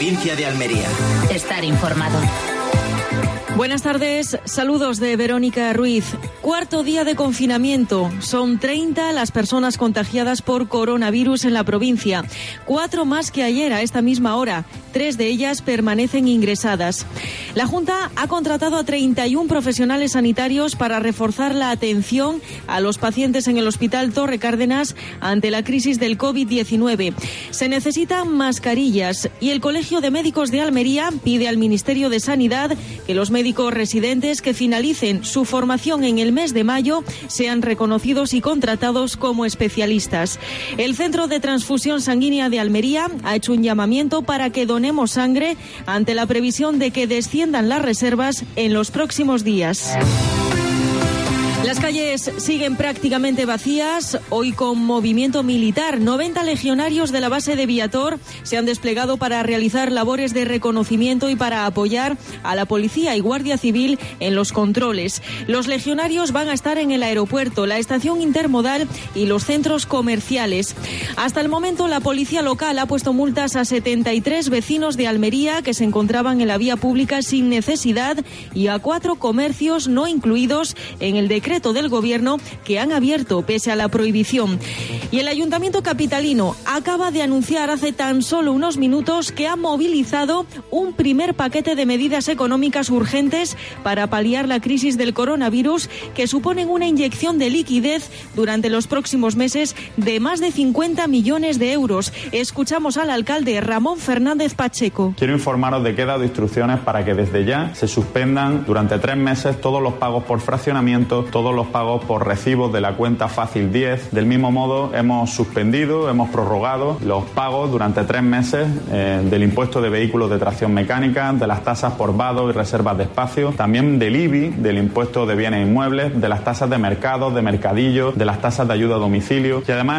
provincia de Almería. Estar informado. Buenas tardes, saludos de Verónica Ruiz. Cuarto día de confinamiento. Son 30 las personas contagiadas por coronavirus en la provincia. 4 más que ayer a esta misma hora. 3 de ellas permanecen ingresadas. La Junta ha contratado a 31 profesionales sanitarios para reforzar la atención a los pacientes en el Hospital Torre Cárdenas ante la crisis del COVID-19. Se necesitan mascarillas y el Colegio de Médicos de Almería pide al Ministerio de Sanidad que los médicos residentes que finalicen su formación en el mes de mayo sean reconocidos y contratados como especialistas. El Centro de Transfusión Sanguínea de Almería ha hecho un llamamiento para que donemos sangre ante la previsión de que desciendan las reservas en los próximos días. Las calles siguen prácticamente vacías, hoy con movimiento militar. 90 legionarios de la base de Viator se han desplegado para realizar labores de reconocimiento y para apoyar a la policía y guardia civil en los controles. Los legionarios van a estar en el aeropuerto, la estación intermodal y los centros comerciales. Hasta el momento, la policía local ha puesto multas a 73 vecinos de Almería que se encontraban en la vía pública sin necesidad y a 4 comercios no incluidos en el decreto del Gobierno que han abierto pese a la prohibición. Y el Ayuntamiento capitalino acaba de anunciar hace tan solo unos minutos que ha movilizado un primer paquete de medidas económicas urgentes para paliar la crisis del coronavirus, que suponen una inyección de liquidez durante los próximos meses de más de 50 millones de euros. Escuchamos al alcalde Ramón Fernández Pacheco. Quiero informaros de que he dado instrucciones para que desde ya se suspendan durante 3 meses todos los pagos por fraccionamiento, todos los pagos por recibos de la cuenta Fácil 10. Del mismo modo, hemos suspendido, hemos prorrogado los pagos durante 3 meses del impuesto de vehículos de tracción mecánica, de las tasas por vado y reservas de espacio, también del IBI, del impuesto de bienes inmuebles, de las tasas de mercados, de mercadillos, de las tasas de ayuda a domicilio. Y además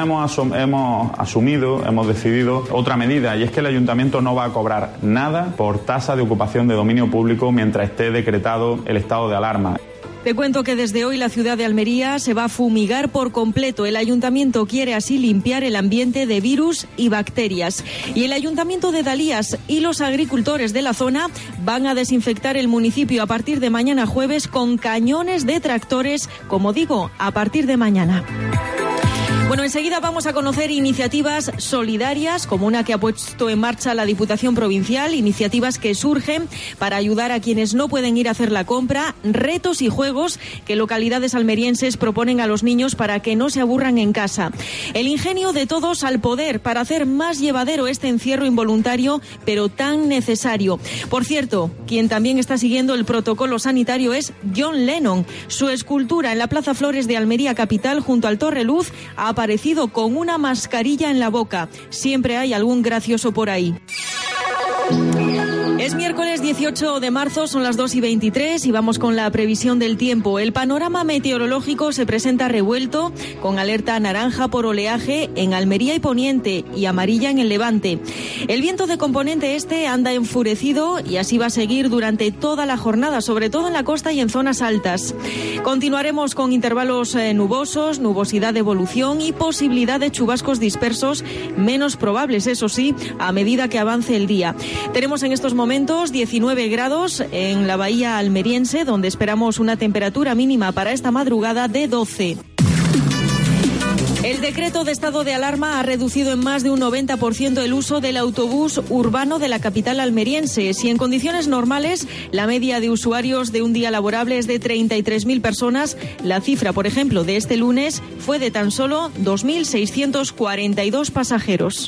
hemos decidido otra medida, y es que el ayuntamiento no va a cobrar nada por tasa de ocupación de dominio público mientras esté decretado el estado de alarma. Te cuento que desde hoy la ciudad de Almería se va a fumigar por completo. El ayuntamiento quiere así limpiar el ambiente de virus y bacterias. Y el ayuntamiento de Dalías y los agricultores de la zona van a desinfectar el municipio a partir de mañana jueves con cañones de tractores, como digo, a partir de mañana. Bueno, enseguida vamos a conocer iniciativas solidarias, como una que ha puesto en marcha la Diputación Provincial, iniciativas que surgen para ayudar a quienes no pueden ir a hacer la compra, retos y juegos que localidades almerienses proponen a los niños para que no se aburran en casa. El ingenio de todos al poder para hacer más llevadero este encierro involuntario, pero tan necesario. Por cierto, quien también está siguiendo el protocolo sanitario es John Lennon. Su escultura en la Plaza Flores de Almería Capital, junto al Torre Luz, ha aparecido con una mascarilla en la boca. Siempre hay algún gracioso por ahí. Es miércoles 18 de marzo, son las 2:23 y vamos con la previsión del tiempo. El panorama meteorológico se presenta revuelto, con alerta naranja por oleaje en Almería y Poniente y amarilla en el Levante. El viento de componente este anda enfurecido y así va a seguir durante toda la jornada, sobre todo en la costa y en zonas altas. Continuaremos con intervalos nubosos, nubosidad de evolución y posibilidad de chubascos dispersos, menos probables, eso sí, a medida que avance el día. Tenemos en estos momentos 19 grados en la bahía almeriense, donde esperamos una temperatura mínima para esta madrugada de 12. El decreto de estado de alarma ha reducido en más de un 90% el uso del autobús urbano de la capital almeriense. Si en condiciones normales la media de usuarios de un día laborable es de 33.000 personas, la cifra, por ejemplo, de este lunes fue de tan solo 2.642 pasajeros.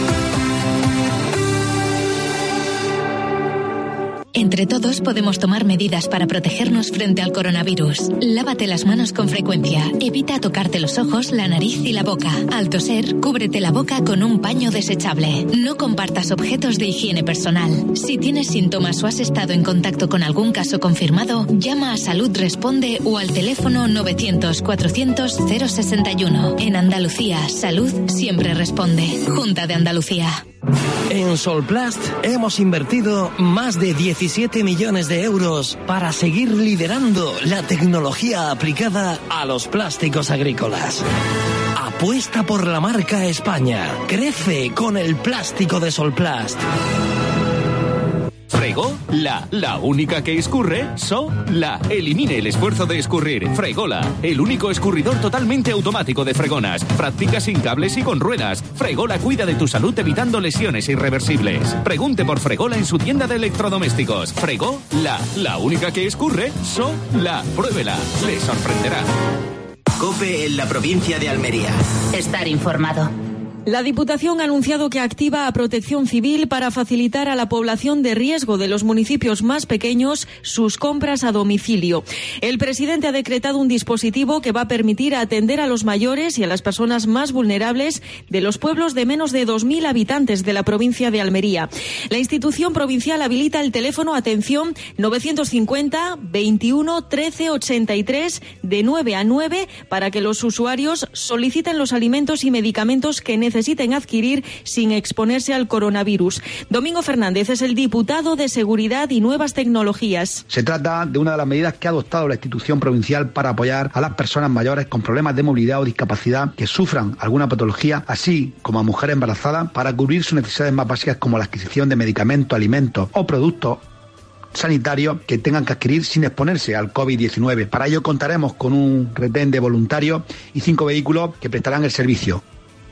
Entre todos podemos tomar medidas para protegernos frente al coronavirus. Lávate las manos con frecuencia. Evita tocarte los ojos, la nariz y la boca. Al toser, cúbrete la boca con un paño desechable. No compartas objetos de higiene personal. Si tienes síntomas o has estado en contacto con algún caso confirmado, llama a Salud Responde o al teléfono 900-400-061. En Andalucía, Salud siempre responde. Junta de Andalucía. En Solplast hemos invertido más de 17 millones de euros para seguir liderando la tecnología aplicada a los plásticos agrícolas. Apuesta por la marca España. Crece con el plástico de Solplast. Fregola, la única que escurre, sola. Elimine el esfuerzo de escurrir. Fregola, el único escurridor totalmente automático de fregonas. Práctica sin cables y con ruedas. Fregola cuida de tu salud evitando lesiones irreversibles. Pregunte por Fregola en su tienda de electrodomésticos. Fregola, la única que escurre, sola. Pruébela, le sorprenderá. COPE en la provincia de Almería. Estar informado. La Diputación ha anunciado que activa a Protección Civil para facilitar a la población de riesgo de los municipios más pequeños sus compras a domicilio. El presidente ha decretado un dispositivo que va a permitir atender a los mayores y a las personas más vulnerables de los pueblos de menos de 2.000 habitantes de la provincia de Almería. La institución provincial habilita el teléfono, atención, 950 21 13 83 de 9 a 9 para que los usuarios soliciten los alimentos y medicamentos que necesiten adquirir sin exponerse al coronavirus. Domingo Fernández es el diputado de Seguridad y Nuevas Tecnologías. Se trata de una de las medidas que ha adoptado la institución provincial para apoyar a las personas mayores con problemas de movilidad o discapacidad que sufran alguna patología, así como a mujeres embarazadas, para cubrir sus necesidades más básicas como la adquisición de medicamentos, alimentos o productos sanitarios que tengan que adquirir sin exponerse al COVID-19. Para ello contaremos con un retén de voluntarios y 5 vehículos que prestarán el servicio.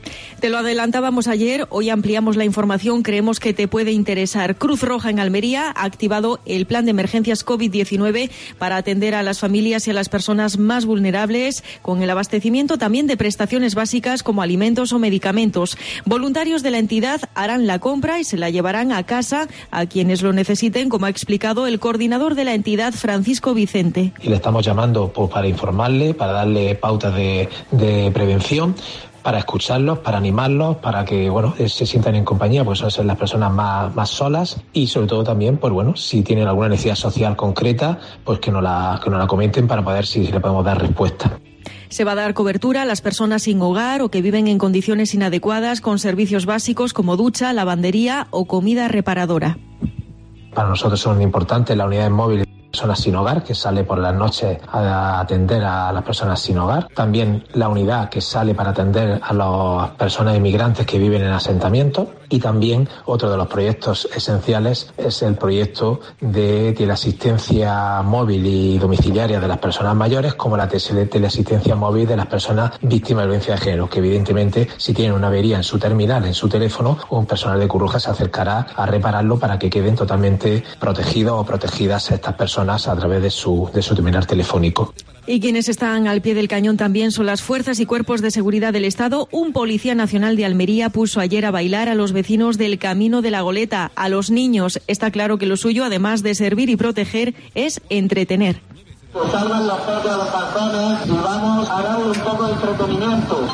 Te lo adelantábamos ayer, hoy ampliamos la información, creemos que te puede interesar. Cruz Roja en Almería ha activado el plan de emergencias COVID-19 para atender a las familias y a las personas más vulnerables, con el abastecimiento también de prestaciones básicas como alimentos o medicamentos. Voluntarios de la entidad harán la compra y se la llevarán a casa a quienes lo necesiten, como ha explicado el coordinador de la entidad, Francisco Vicente. Y le estamos llamando para informarle, para darle pautas de prevención, para escucharlos, para animarlos, para que se sientan en compañía, pues son las personas más solas, y sobre todo también, pues si tienen alguna necesidad social concreta, pues que nos la comenten para poder si le podemos dar respuesta. Se va a dar cobertura a las personas sin hogar o que viven en condiciones inadecuadas con servicios básicos como ducha, lavandería o comida reparadora. Para nosotros son importantes las unidades móviles de personas sin hogar, que sale por las noches a atender a las personas sin hogar. También la unidad que sale para atender a las personas inmigrantes que viven en asentamientos. Y también otro de los proyectos esenciales es el proyecto de teleasistencia móvil y domiciliaria de las personas mayores, como la teleasistencia móvil de las personas víctimas de violencia de género, que evidentemente si tienen una avería en su terminal, en su teléfono, un personal de Cruz Roja se acercará a repararlo para que queden totalmente protegidos o protegidas estas personas a través de su terminal telefónico. Y quienes están al pie del cañón también son las fuerzas y cuerpos de seguridad del Estado. Un policía nacional de Almería puso ayer a bailar a los vecinos del Camino de la Goleta, a los niños. Está claro que lo suyo, además de servir y proteger, es entretener. Salgan las fotos de los balcones y vamos a darle un poco de entretenimiento.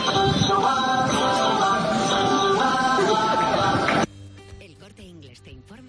El Corte Inglés te informa.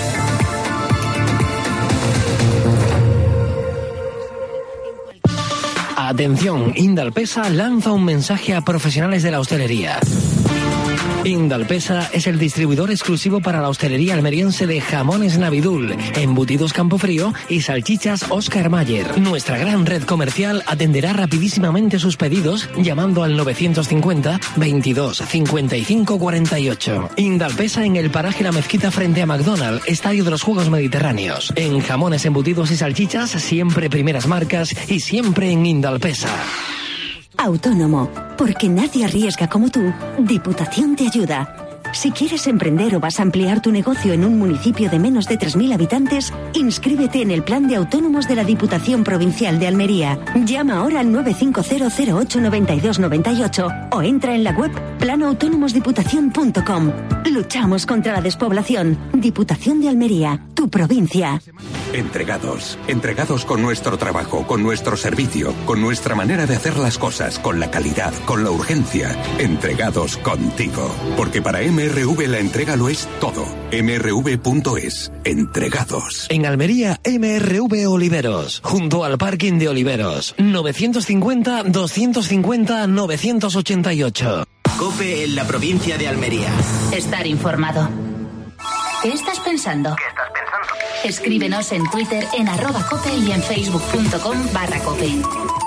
Atención, Indalpesa lanza un mensaje a profesionales de la hostelería. Indalpesa es el distribuidor exclusivo para la hostelería almeriense de jamones Navidul, embutidos Campofrío y salchichas Oscar Mayer. Nuestra gran red comercial atenderá rapidísimamente sus pedidos llamando al 950 22 55 48. Indalpesa en el paraje La Mezquita frente a McDonald's, Estadio de los Juegos Mediterráneos. En jamones, embutidos y salchichas, siempre primeras marcas y siempre en Indalpesa. Autónomo, porque nadie arriesga como tú, Diputación te ayuda. Si quieres emprender o vas a ampliar tu negocio en un municipio de menos de 3.000 habitantes, inscríbete en el Plan de Autónomos de la Diputación Provincial de Almería. Llama ahora al 950 08 92 98 o entra en la web planoautonomosdiputación.com. Luchamos contra la despoblación. Diputación de Almería, tu provincia. Entregados con nuestro trabajo, con nuestro servicio, con nuestra manera de hacer las cosas, con la calidad, con la urgencia. Entregados contigo. Porque para MRV la entrega lo es todo. mrv.es. Entregados. En Almería, MRV Oliveros, junto al parking de Oliveros. 950 250 988. COPE en la provincia de Almería. Estar informado. ¿Qué estás pensando? Escríbenos en Twitter en @cope y en facebook.com/cope.